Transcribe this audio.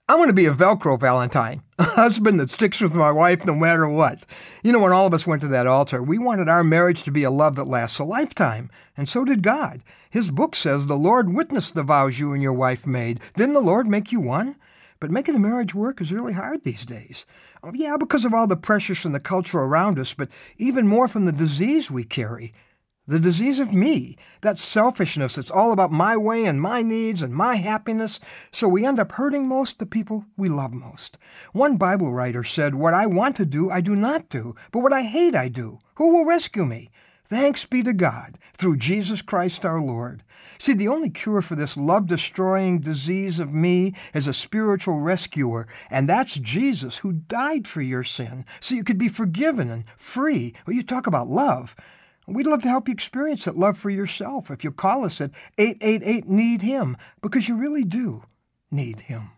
I want to be a Velcro Valentine, a husband that sticks with my wife no matter what. You know, when all of us went to that altar, we wanted our marriage to be a love that lasts a lifetime, and so did God. His book says the Lord witnessed the vows you and your wife made. Didn't the Lord make you one? But making a marriage work is really hard these days. Oh, yeah, because of all the pressures from the culture around us, but even more from the disease we carry. The disease of me, that selfishness that's all about my way and my needs and my happiness, so we end up hurting most the people we love most. One Bible writer said, "What I want to do, I do not do, but what I hate, I do. Who will rescue me? Thanks be to God, through Jesus Christ our Lord." See, the only cure for this love-destroying disease of me is a spiritual rescuer, and that's Jesus, who died for your sin, so you could be forgiven and free. Well, you talk about love. We'd love to help you experience that love for yourself if you call us at 888-NEED-HIM, because you really do need Him.